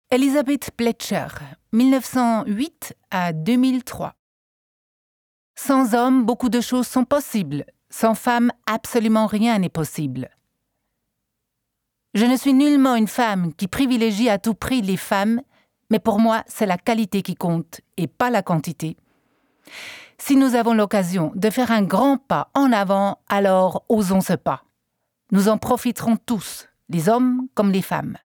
Elizabeth Pletcher, 1908 à 2003. Sans homme, beaucoup de choses sont possibles. Sans femme, absolument rien n'est possible. Je ne suis nullement une femme qui privilégie à tout prix les femmes, mais pour moi, c'est la qualité qui compte et pas la quantité. Si nous avons l'occasion de faire un grand pas en avant, alors osons ce pas. Nous en profiterons tous, les hommes comme les femmes.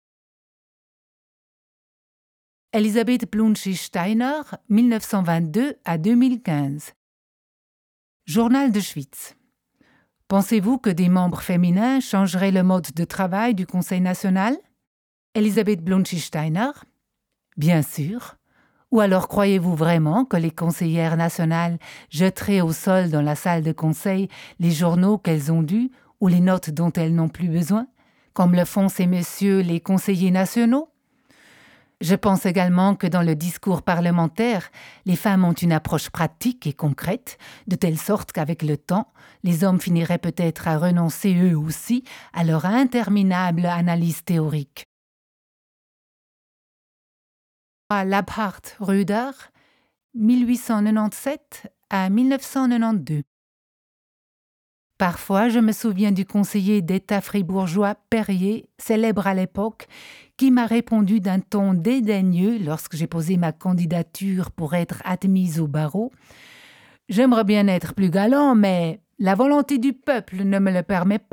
Elisabeth Blunschi-Steiner, 1922 à 2015. Journal de Schwytz. Pensez-vous que des membres féminins changeraient le mode de travail du Conseil national? Elisabeth Blunschi-Steiner. Bien sûr. Ou alors croyez-vous vraiment que les conseillères nationales jetteraient au sol dans la salle de conseil les journaux qu'elles ont lus ou les notes dont elles n'ont plus besoin, comme le font ces messieurs les conseillers nationaux? Je pense également que dans le discours parlementaire, les femmes ont une approche pratique et concrète, de telle sorte qu'avec le temps, les hommes finiraient peut-être à renoncer eux aussi à leur interminable analyse théorique. Labhart Röder, 1897 à 1992. Parfois, je me souviens du conseiller d'État fribourgeois Perrier, célèbre à l'époque, qui m'a répondu d'un ton dédaigneux lorsque j'ai posé ma candidature pour être admise au barreau. « J'aimerais bien être plus galant, mais la volonté du peuple ne me le permet pas. »